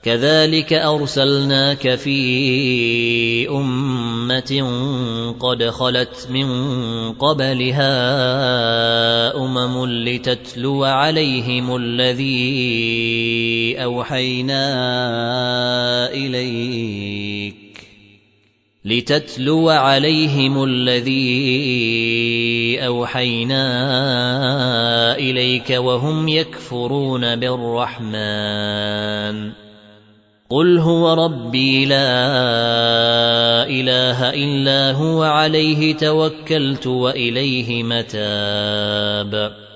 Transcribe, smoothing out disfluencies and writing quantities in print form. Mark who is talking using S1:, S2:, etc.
S1: كذلك أرسلناك في أمة قد خلت من قبلها لتتلو عليهم الذي أوحينا إليك وهم يكفرون بالرحمن قل هو ربي لا إله إلا هو عليه توكلت وإليه متاب